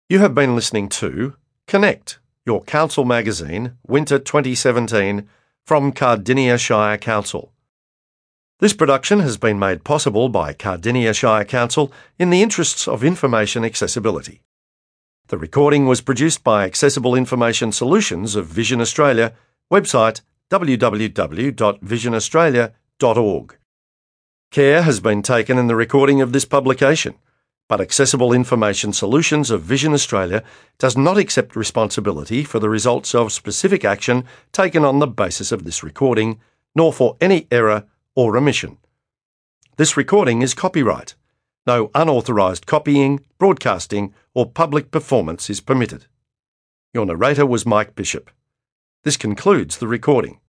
You have been listening to Connect, your council magazine, Winter 2017, from Cardinia Shire Council. This production has been made possible by Cardinia Shire Council in the interests of information accessibility. The recording was produced by Accessible Information Solutions of Vision Australia, website www.visionaustralia.org. Care has been taken in the recording of this publication, but Accessible Information Solutions of Vision Australia does not accept responsibility for the results of specific action taken on the basis of this recording, nor for any error or omission. This recording is copyright. No unauthorised copying, broadcasting, or public performance is permitted. Your narrator was Mike Bishop. This concludes the recording.